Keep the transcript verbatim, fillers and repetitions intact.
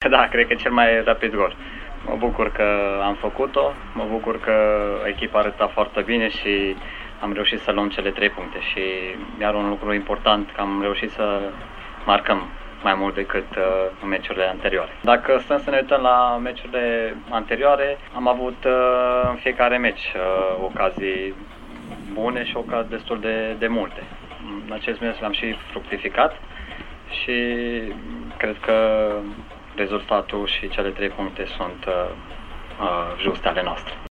Da, cred că cel mai rapid gol. Mă bucur că am făcut-o, mă bucur că echipa arăta foarte bine și am reușit să luăm cele trei puncte și iar un lucru important că am reușit să marcăm mai mult decât uh, în meciurile anterioare. Dacă stăm să ne uităm la meciurile anterioare, am avut uh, în fiecare meci uh, ocazii bune și ocazii destul de, de multe. În acest meci l-am și fructificat și cred că rezultatul și cele trei puncte sunt uh, uh, juste ale noastre.